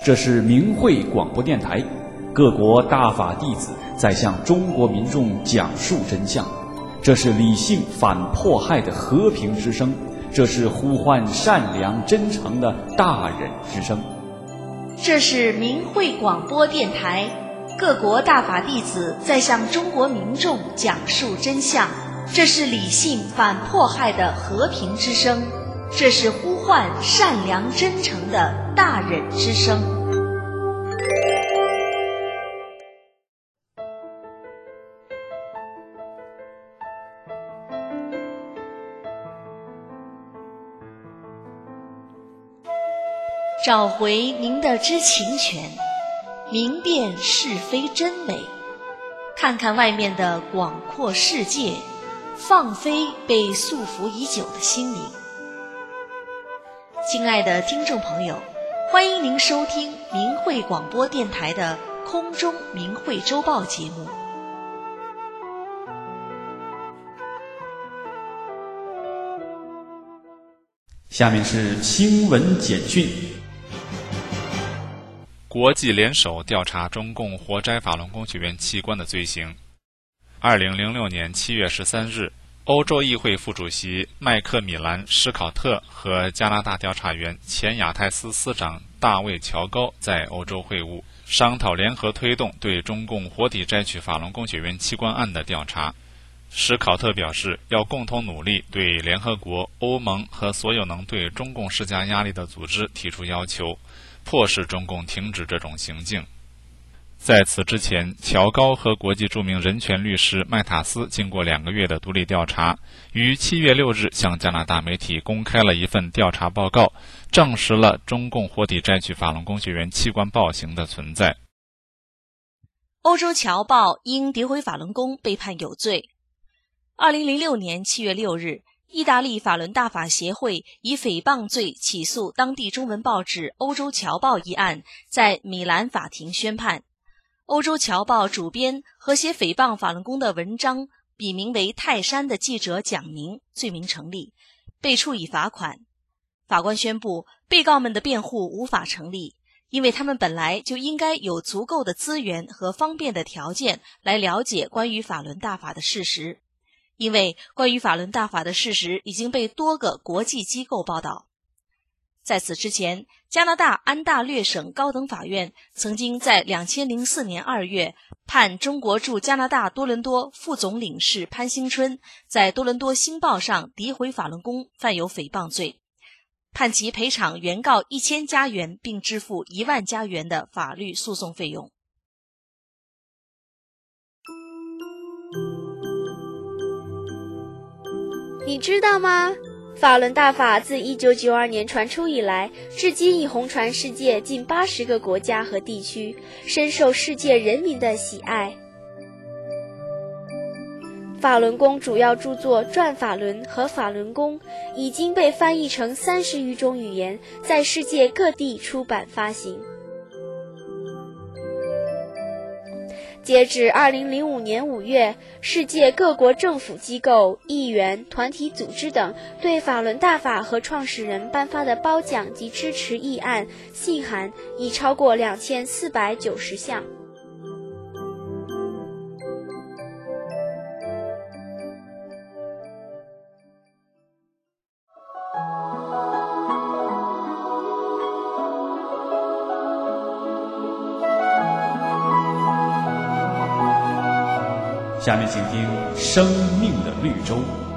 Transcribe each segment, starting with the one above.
这是明慧广播电台，各国大法弟子在向中国民众讲述真相。这是理性反迫害的和平之声，这是呼唤善良真诚的大忍之声。 这是明慧广播电台，各国大法弟子在向中国民众讲述真相。这是理性反迫害的和平之声，这是呼唤善良真诚的大忍之声。找回您的知情权，明辨是非真伪，看看外面的广阔世界，放飞被束缚已久的心灵。亲爱的听众朋友，欢迎您收听明慧广播电台的空中明慧周报节目。 下面是新闻简讯。 国际联手调查中共活摘法轮功学员器官的罪行。2006年7月13日，欧洲议会副主席麦克米兰·施考特和加拿大调查员前亚太司司长大卫·乔高在欧洲会晤，商讨联合推动对中共活体摘取法轮功学员器官案的调查。施考特表示，要共同努力对联合国、欧盟和所有能对中共施加压力的组织提出要求，迫使中共停止这种行径。在此之前，乔高和国际著名人权律师麦塔斯经过2个月的独立调查，于7月6日向加拿大媒体公开了一份调查报告，证实了中共活体摘取法轮功学员器官暴行的存在。 欧洲侨报因诋毁法轮功被判有罪。2006年7月6日，意大利法轮大法协会以诽谤罪起诉当地中文报纸《欧洲侨报》一案，在米兰法庭宣判。欧洲侨报主编和写诽谤法轮功的文章笔名为泰山的记者蒋明罪名成立，被处以罚款。法官宣布，被告们的辩护无法成立，因为他们本来就应该有足够的资源和方便的条件来了解关于法轮大法的事实。因为关于法轮大法的事实已经被多个国际机构报道。在此之前，加拿大安大略省高等法院曾经在2004年2月判中国驻加拿大多伦多副总领事潘兴春在多伦多星报上诋毁法轮功犯有诽谤罪，判其赔偿原告1000加元并支付1万加元的法律诉讼费用。 你知道吗？法轮大法自1992年传出以来，至今已红传世界近80个国家和地区，深受世界人民的喜爱。法轮功主要著作《转法轮》和《法轮功》已经被翻译成30余种语言，在世界各地出版发行。截至2005年5月，世界各国政府机构、议员、团体组织等对法轮大法和创始人颁发的褒奖及支持议案、信函已超过2490项。 下面请听《生命的绿洲》。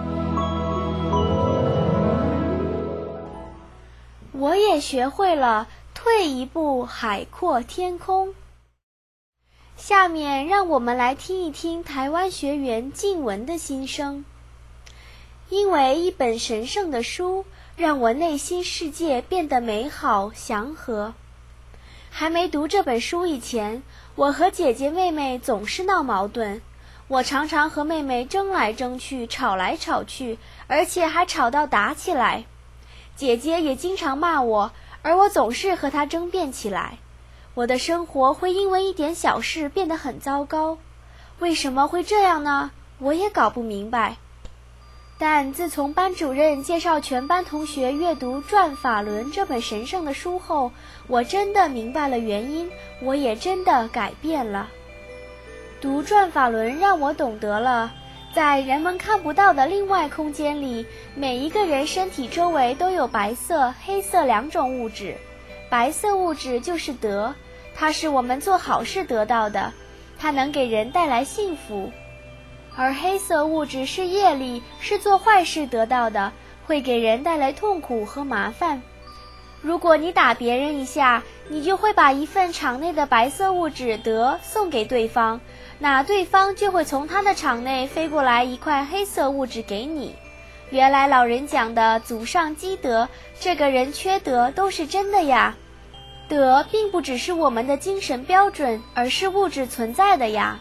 我也学会了退一步海阔天空。下面让我们来听一听台湾学员静文的心声。因为一本神圣的书，让我内心世界变得美好祥和。还没读这本书以前，我和姐姐妹妹总是闹矛盾。我常常和妹妹争来争去，吵来吵去，而且还吵到打起来。姐姐也经常骂我，而我总是和她争辩起来。我的生活会因为一点小事变得很糟糕。为什么会这样呢？我也搞不明白。 但自从班主任介绍全班同学阅读《转法轮》这本神圣的书后，我真的明白了原因，我也真的改变了。读《转法轮》让我懂得了，在人们看不到的另外空间里，每一个人身体周围都有白色、黑色两种物质。白色物质就是德，它是我们做好事得到的，它能给人带来幸福。而黑色物质是业力，是做坏事得到的，会给人带来痛苦和麻烦。如果你打别人一下，你就会把一份场内的白色物质德送给对方，那对方就会从他的场内飞过来一块黑色物质给你。原来老人讲的祖上积德，这个人缺德都是真的呀。德并不只是我们的精神标准，而是物质存在的呀。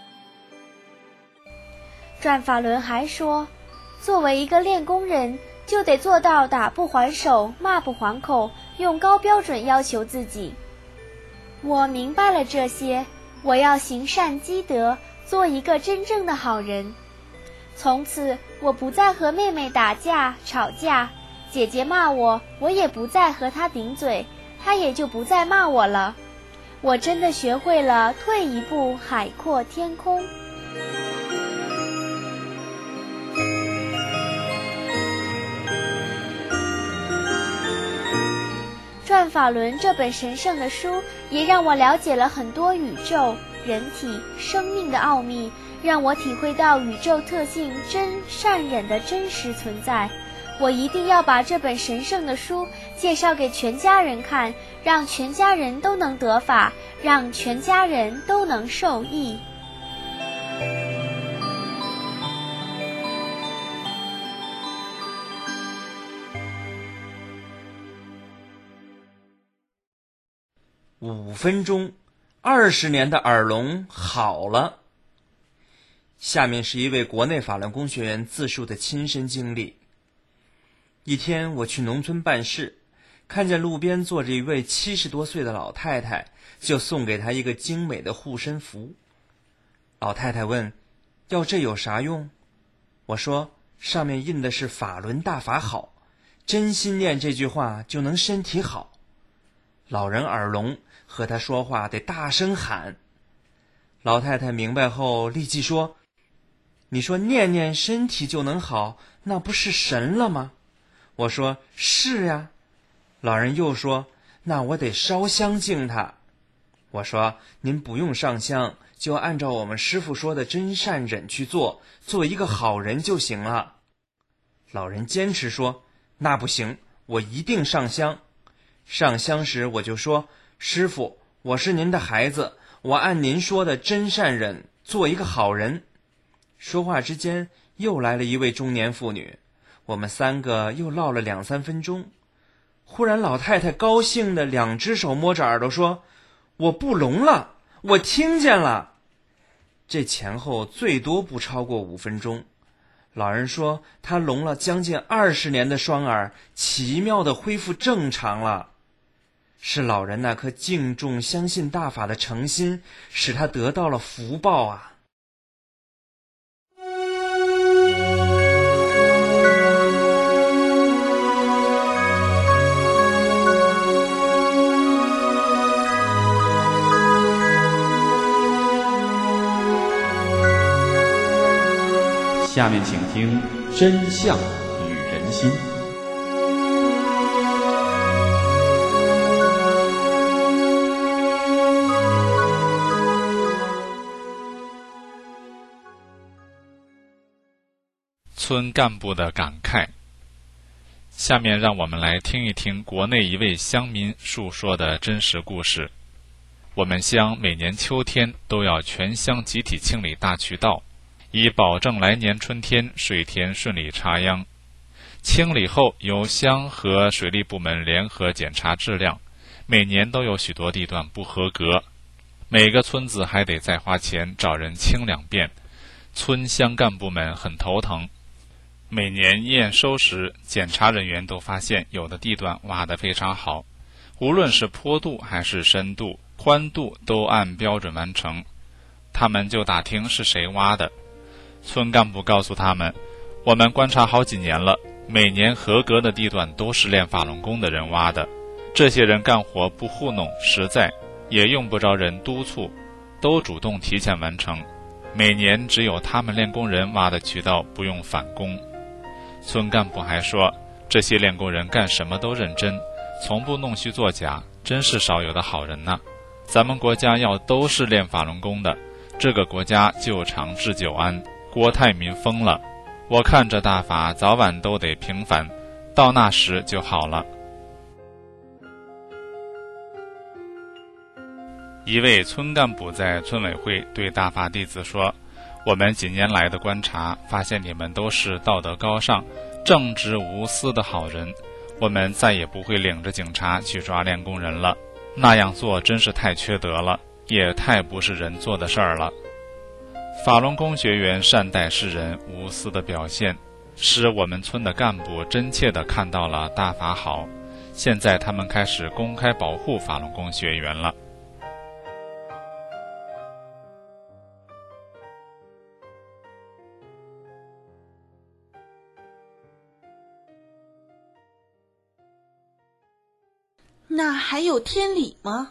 转法轮还说，作为一个练功人，就得做到打不还手，骂不还口，用高标准要求自己。我明白了这些，我要行善积德，做一个真正的好人。从此我不再和妹妹打架吵架，姐姐骂我，我也不再和她顶嘴，她也就不再骂我了。我真的学会了退一步海阔天空。《转法轮》这本神圣的书也让我了解了很多宇宙、人体、生命的奥秘，让我体会到宇宙特性真善忍的真实存在。我一定要把这本神圣的书介绍给全家人看，让全家人都能得法，让全家人都能受益。 5分钟，20年的耳聋好了。下面是一位国内法轮功学员自述的亲身经历。一天我去农村办事，看见路边坐着一位70多岁的老太太，就送给她一个精美的护身符。老太太问，要这有啥用？我说，上面印的是法轮大法好，真心念这句话就能身体好。老人耳聋，和他说话得大声喊。老太太明白后立即说，你说念念身体就能好，那不是神了吗？我说，是呀。老人又说，那我得烧香敬他。我说，您不用上香，就按照我们师父说的真善忍去做，做一个好人就行了。老人坚持说，那不行，我一定上香。上香时我就说，师父，我是您的孩子，我按您说的真善忍做一个好人。说话之间又来了一位中年妇女，我们3个又唠了2-3分钟。忽然老太太高兴的2只手摸着耳朵说，我不聋了，我听见了。这前后最多不超过5分钟。老人说他聋了将近20年的双耳奇妙地恢复正常了。是老人那颗敬重相信大法的诚心，使他得到了福报啊。 下面请听真相与人心。 村干部的感慨。下面让我们来听一听国内一位乡民述说的真实故事。我们乡每年秋天都要全乡集体清理大渠道，以保证来年春天水田顺利插秧。清理后由乡和水利部门联合检查质量，每年都有许多地段不合格，每个村子还得再花钱找人清2遍，村乡干部们很头疼。每年验收时，检查人员都发现有的地段挖得非常好，无论是坡度还是深度、宽度都按标准完成。他们就打听是谁挖的，村干部告诉他们， 我们观察好几年了，每年合格的地段都是练法轮功的人挖的。这些人干活不糊弄，实在，也用不着人督促，都主动提前完成。每年只有他们练功人挖的渠道不用返工。村干部还说，这些练功人干什么都认真，从不弄虚作假，真是少有的好人呐。咱们国家要都是练法轮功的，这个国家就长治久安，国泰民丰了。我看这大法早晚都得平反，到那时就好了。一位村干部在村委会对大法弟子说，我们几年来的观察发现，你们都是道德高尚、正直无私的好人，我们再也不会领着警察去抓练功人了，那样做真是太缺德了，也太不是人做的事儿了。法轮功学员善待世人、无私的表现，使我们村的干部真切地看到了大法好，现在他们开始公开保护法轮功学员了。 那还有天理吗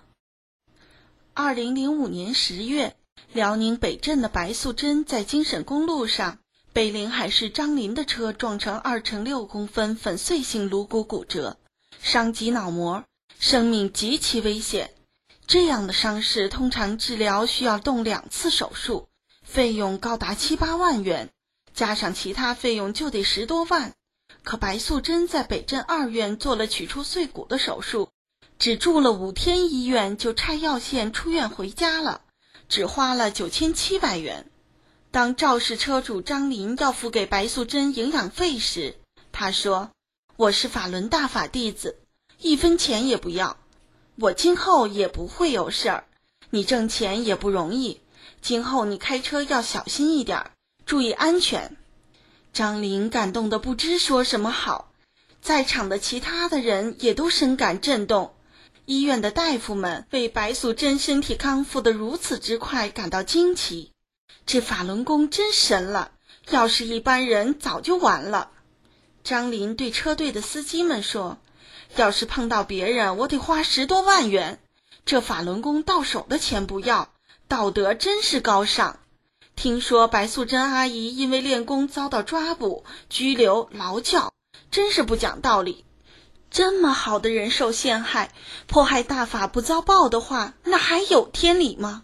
？2005年10月，辽宁北镇的白素贞在京沈公路上被临海市张林的车撞成2乘6公分粉碎性颅骨骨折，伤及脑膜，生命极其危险。这样的伤势通常治疗需要动2次手术，费用高达7、8万元，加上其他费用就得10多万。可白素贞在北镇2院做了取出碎骨的手术，只住了5天医院就拆药线出院回家了，只花了9700元。当肇事车主张林要付给白素贞营养费时，他说，我是法轮大法弟子，1分钱也不要，我今后也不会有事儿，你挣钱也不容易，今后你开车要小心一点，注意安全。张林感动得不知说什么好，在场的其他的人也都深感震动。医院的大夫们为白素贞身体康复得如此之快感到惊奇，这法轮功真神了，要是一般人早就完了。张林对车队的司机们说，要是碰到别人，我得花10多万元，这法轮功到手的钱不要，道德真是高尚。听说白素贞阿姨因为练功遭到抓捕、拘留、劳教，真是不讲道理。这么好的人受陷害，迫害大法不遭报的话，那还有天理吗？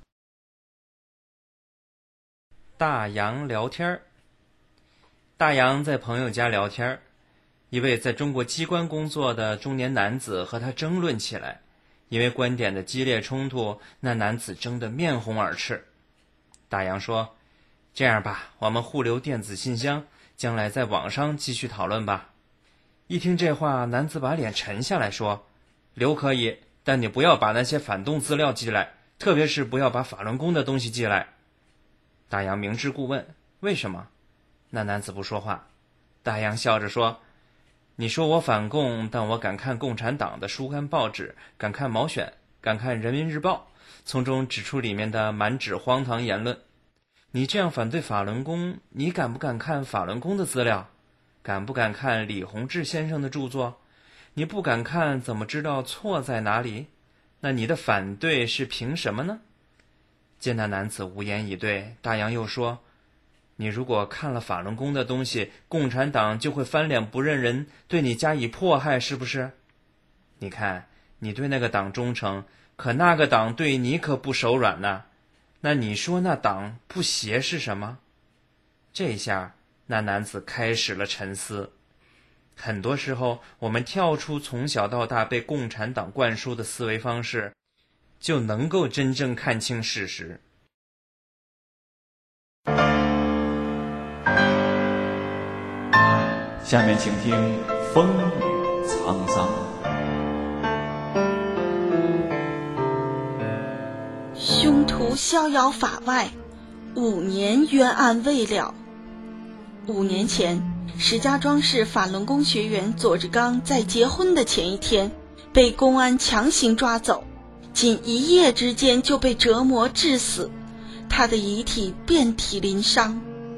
大洋聊天。大洋在朋友家聊天，一位在中国机关工作的中年男子和他争论起来，因为观点的激烈冲突，那男子争得面红耳赤。大洋说，这样吧，我们互留电子信箱，将来在网上继续讨论吧。一听这话，男子把脸沉下来说，留可以，但你不要把那些反动资料寄来，特别是不要把法轮功的东西寄来。大洋明知故问，为什么？那男子不说话。大洋笑着说，你说我反共，但我敢看共产党的书刊报纸，敢看毛选，敢看人民日报，从中指出里面的满纸荒唐言论。你这样反对法轮功，你敢不敢看法轮功的资料？敢不敢看李洪志先生的著作？你不敢看，怎么知道错在哪里？那你的反对是凭什么呢？见那男子无言以对，大洋又说，你如果看了法轮功的东西，共产党就会翻脸不认人，对你加以迫害，是不是？你看，你对那个党忠诚，可那个党对你可不手软呢。那你说那党不邪是什么？这下那男子开始了沉思。很多时候，我们跳出从小到大被共产党灌输的思维方式，就能够真正看清事实。 下面请听风雨沧桑。 凶徒逍遥法外，5年冤案未了。5年前，石家庄市法轮功学员左志刚在结婚的前一天被公安强行抓走，仅1夜之间就被折磨致死，他的遗体遍体鳞伤。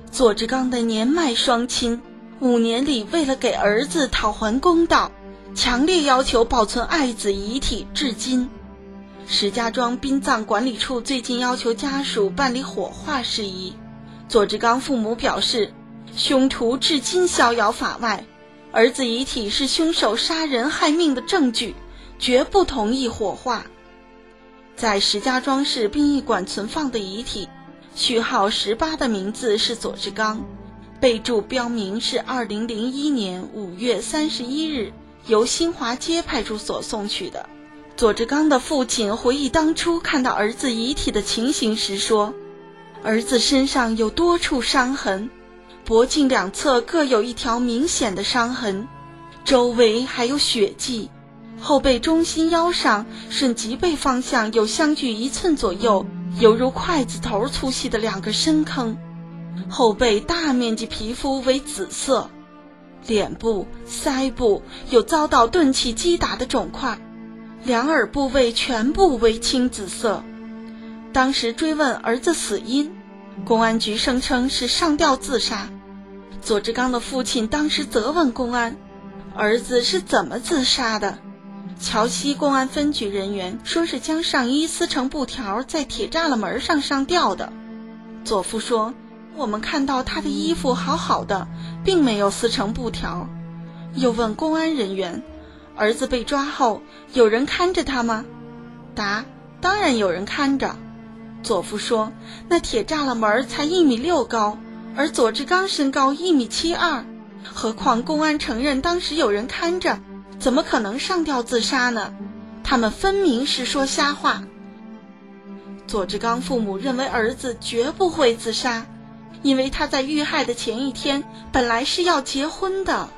左志刚的年迈双亲5年里为了给儿子讨还公道，强烈要求保存爱子遗体至今。石家庄殡葬管理处最近要求家属办理火化事宜，左志刚父母表示，凶徒至今逍遥法外，儿子遗体是凶手杀人害命的证据，绝不同意火化。在石家庄市殡仪馆存放的遗体，序号18的名字是左志刚，备注标明是2001年5月31日由新华街派出所送去的。左志刚的父亲回忆当初看到儿子遗体的情形时说，儿子身上有多处伤痕，脖颈两侧各有一条明显的伤痕，周围还有血迹，后背中心腰上顺脊背方向有相距1寸左右，犹如筷子头粗细的2个深坑，后背大面积皮肤为紫色，脸部、腮部有遭到钝器击打的肿块，两耳部位全部为青紫色。当时追问儿子死因，公安局声称是上吊自杀。左志刚的父亲当时责问公安，儿子是怎么自杀的？桥西公安分局人员说是将上衣撕成布条在铁栅栏门上上吊的。左父说，我们看到他的衣服好好的，并没有撕成布条。又问公安人员，儿子被抓后有人看着他吗？答，当然有人看着。左父说，那铁栅栏门才1.6米高，而左志刚身高1.72米，何况公安承认当时有人看着，怎么可能上吊自杀呢？他们分明是说瞎话。左志刚父母认为儿子绝不会自杀，因为他在遇害的前一天本来是要结婚的。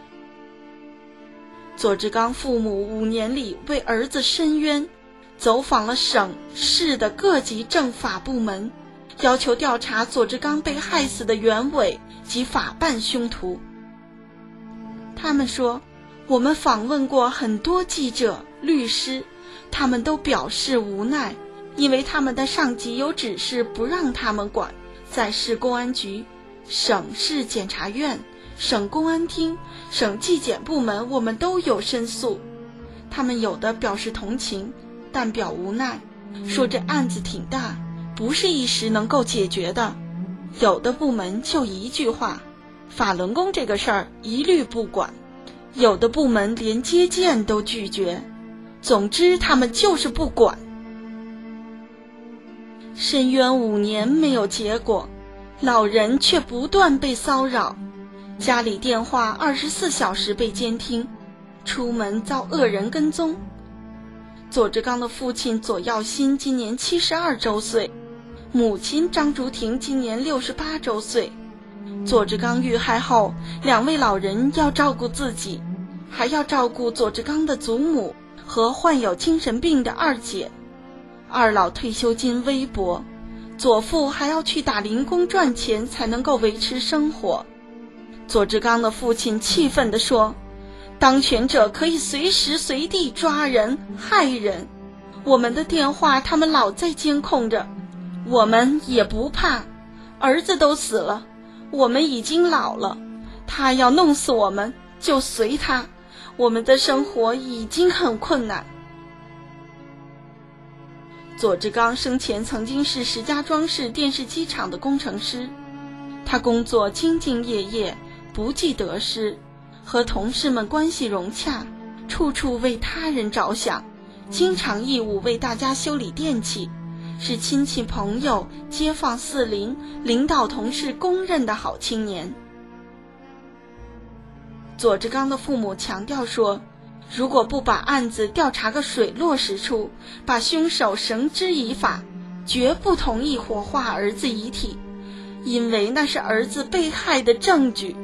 左志刚父母5年里为儿子申冤，走访了省市的各级政法部门，要求调查左志刚被害死的原委及法办凶徒。他们说，我们访问过很多记者、律师，他们都表示无奈，因为他们的上级有指示不让他们管，在市公安局、省市检察院、省公安厅、省纪检部门我们都有申诉。他们有的表示同情，但表无奈，说这案子挺大，不是一时能够解决的。有的部门就一句话，法轮功这个事儿一律不管，有的部门连接见都拒绝，总之他们就是不管。申冤5年没有结果，老人却不断被骚扰，家里电话24小时被监听，出门遭恶人跟踪。左志刚的父亲左耀新今年72周岁，母亲张竹婷今年68周岁。左志刚遇害后，2位老人要照顾自己，还要照顾左志刚的祖母和患有精神病的二姐。二老退休金微薄，左父还要去打零工赚钱才能够维持生活。左志刚的父亲气愤地说，当权者可以随时随地抓人害人，我们的电话他们老在监控着，我们也不怕，儿子都死了，我们已经老了，他要弄死我们就随他，我们的生活已经很困难。左志刚生前曾经是石家庄市电视机厂的工程师，他工作兢兢业业，不计得失，和同事们关系融洽，处处为他人着想，经常义务为大家修理电器，是亲戚朋友、街坊四邻、领导同事公认的好青年。左志刚的父母强调说，如果不把案子调查个水落石出，把凶手绳之以法，绝不同意火化儿子遗体，因为那是儿子被害的证据。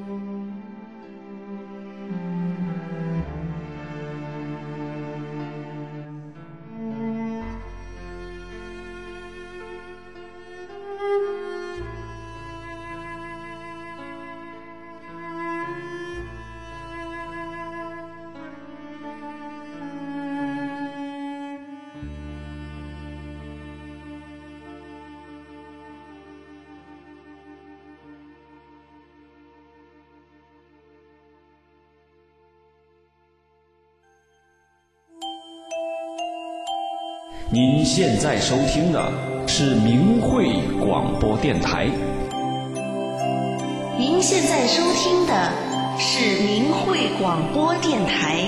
您现在收听的是明慧广播电台。 您现在收听的是明慧广播电台。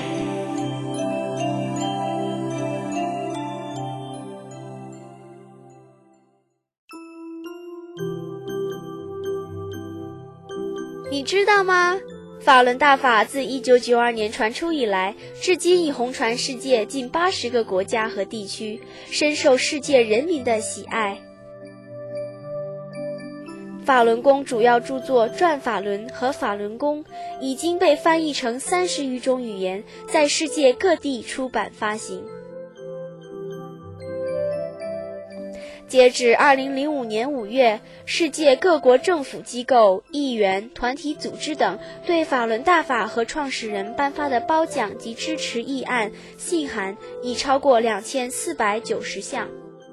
你知道吗？法轮大法自1992年传出以来，至今已红传世界近80个国家和地区，深受世界人民的喜爱。法轮功主要著作《转法轮》和《法轮功》已经被翻译成30余种语言，在世界各地出版发行。截至2005年5月，世界各国政府机构、议员、团体组织等对法轮大法和创始人颁发的褒奖及支持议案、信函已超过2490项。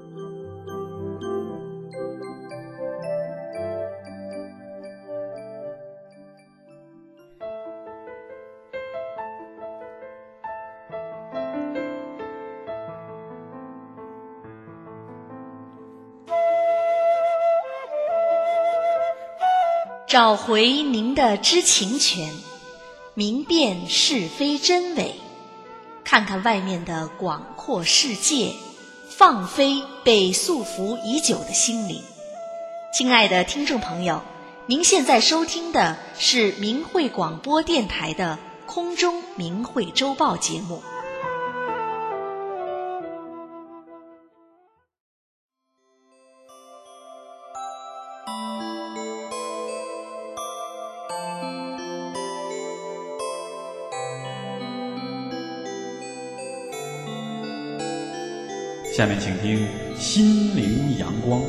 找回您的知情权，明辨是非真伪，看看外面的广阔世界，放飞被束缚已久的心灵。亲爱的听众朋友，您现在收听的是明慧广播电台的空中明慧周报节目。 下面请听心灵阳光。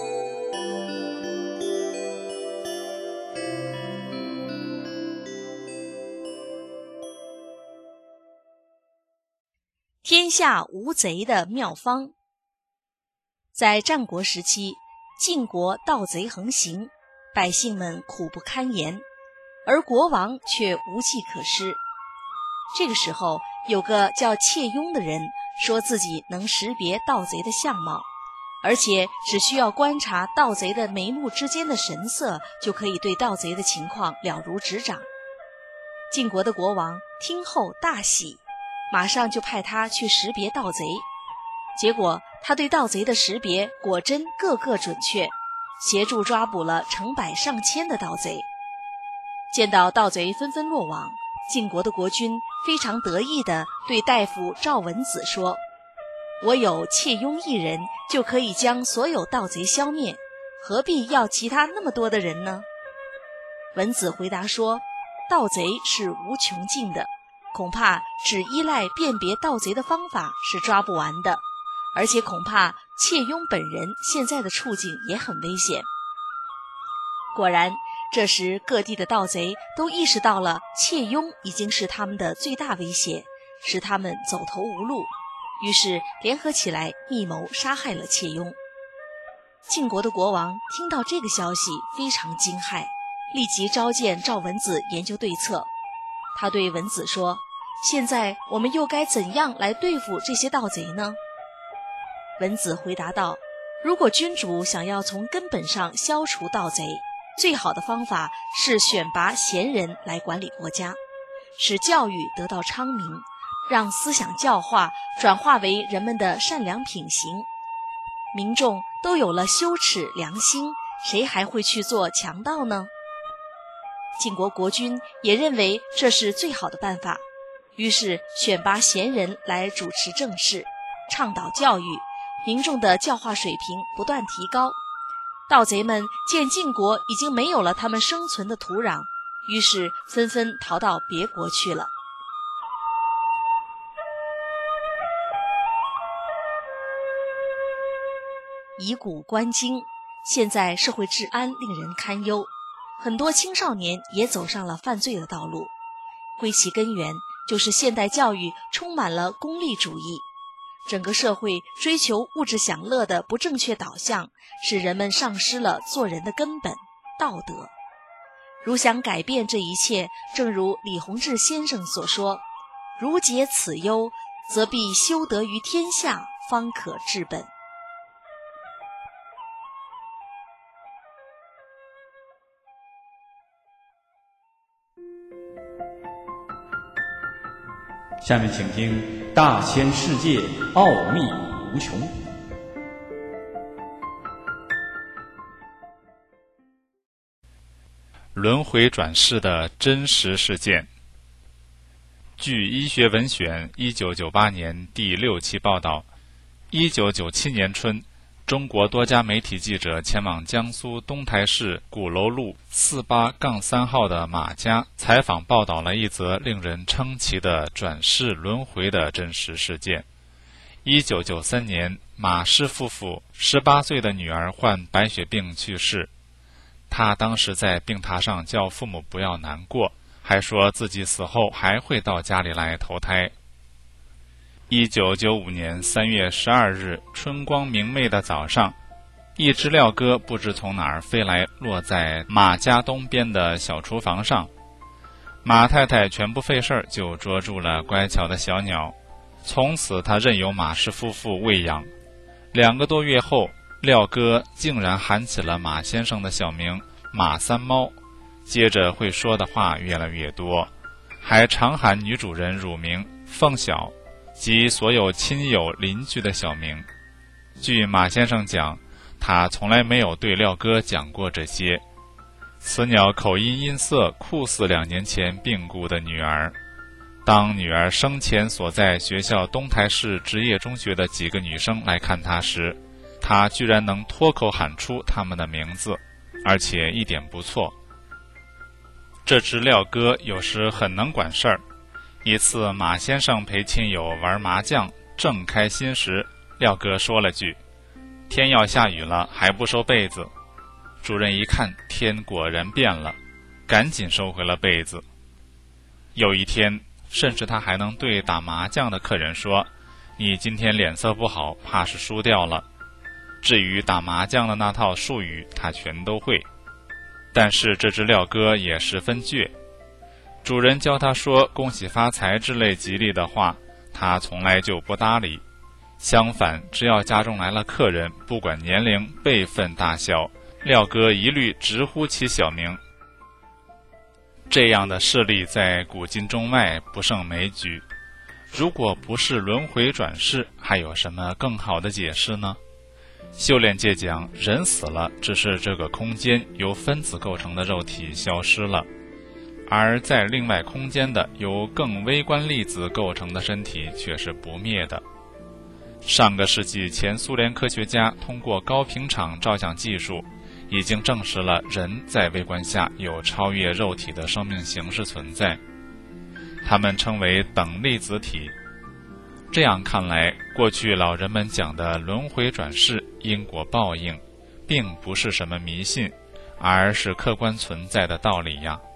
天下无贼的妙方。在战国时期，晋国盗贼横行，百姓们苦不堪言，而国王却无计可施。这个时候，有个叫窃雍的人说自己能识别盗贼的相貌，而且只需要观察盗贼的眉目之间的神色，就可以对盗贼的情况了如指掌。晋国的国王听后大喜，马上就派他去识别盗贼。结果他对盗贼的识别果真个个准确，协助抓捕了成百上千的盗贼。见到盗贼纷纷落网，晋国的国君非常得意地对大夫赵文子说：“我有窃雍一人，就可以将所有盗贼消灭，何必要其他那么多的人呢？”文子回答说：“盗贼是无穷尽的，恐怕只依赖辨别盗贼的方法是抓不完的，而且恐怕窃雍本人现在的处境也很危险。”果然，这时各地的盗贼都意识到了窃雍已经是他们的最大威胁，使他们走投无路，于是联合起来密谋杀害了窃雍。晋国的国王听到这个消息非常惊骇，立即召见赵文子研究对策。他对文子说：“现在我们又该怎样来对付这些盗贼呢？”文子回答道：“如果君主想要从根本上消除盗贼，最好的方法是选拔贤人来管理国家，使教育得到昌明，让思想教化转化为人们的善良品行。民众都有了羞耻良心，谁还会去做强盗呢？”晋国国君也认为这是最好的办法，于是选拔贤人来主持政事，倡导教育，民众的教化水平不断提高。盗贼们见晋国已经没有了他们生存的土壤，于是纷纷逃到别国去了。以古观今，现在社会治安令人堪忧，很多青少年也走上了犯罪的道路。归其根源，就是现代教育充满了功利主义，整个社会追求物质享乐的不正确导向，使人们丧失了做人的根本道德。如想改变这一切，正如李洪志先生所说：“如解此忧，则必修德于天下， 方可治本。 下面请听《大千世界奥秘无穷》。 轮回转世的真实事件。据医学文选1998年第6期报道，1997年春，中国多家媒体记者前往江苏东台市鼓楼路48-3号的马家采访报道了一则令人称奇的转世轮回的真实事件。1993年，马氏夫妇18岁的女儿患白血病去世，他当时在病榻上叫父母不要难过，还说自己死后还会到家里来投胎。1995年3月12日春光明媚的早上，一只鹩哥不知从哪儿飞来，落在马家东边的小厨房上。马太太全不费事就捉住了乖巧的小鸟，从此他任由马氏夫妇喂养。2个多月后，鹩哥竟然喊起了马先生的小名马三猫，接着会说的话越来越多，还常喊女主人乳名凤小及所有亲友邻居的小名。据马先生讲，他从来没有对鹩哥讲过这些。此鸟口音阴涩，酷似2年前病故的女儿。当女儿生前所在学校东台市职业中学的几个女生来看她时，她居然能脱口喊出她们的名字，而且一点不错。这只鹩哥有时很能管事儿。一次马先生陪亲友玩麻将，正开心时，鹩哥说了句：“天要下雨了，还不收被子。”主人一看，天果然变了，赶紧收回了被子。有一天，甚至他还能对打麻将的客人说：“你今天脸色不好，怕是输掉了。”至于打麻将的那套术语，他全都会。但是这只鹩哥也十分倔，主人教他说恭喜发财之类吉利的话，他从来就不搭理。相反，只要家中来了客人，不管年龄辈分大小，鹩哥一律直呼其小名。这样的事例在古今中外不胜枚举。如果不是轮回转世，还有什么更好的解释呢？修炼界讲，人死了，只是这个空间由分子构成的肉体消失了，而在另外空间的由更微观粒子构成的身体却是不灭的。上个世纪前苏联科学家通过高频场照相技术，已经证实了人在微观下有超越肉体的生命形式存在，它们称为等粒子体。这样看来，过去老人们讲的轮回转世、因果报应，并不是什么迷信，而是客观存在的道理呀。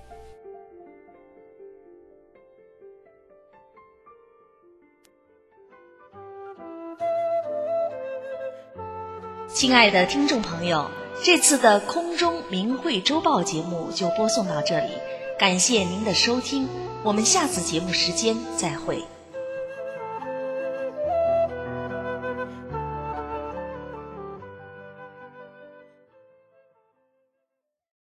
亲爱的听众朋友，这次的空中明慧周报节目就播送到这里，感谢您的收听，我们下次节目时间再会。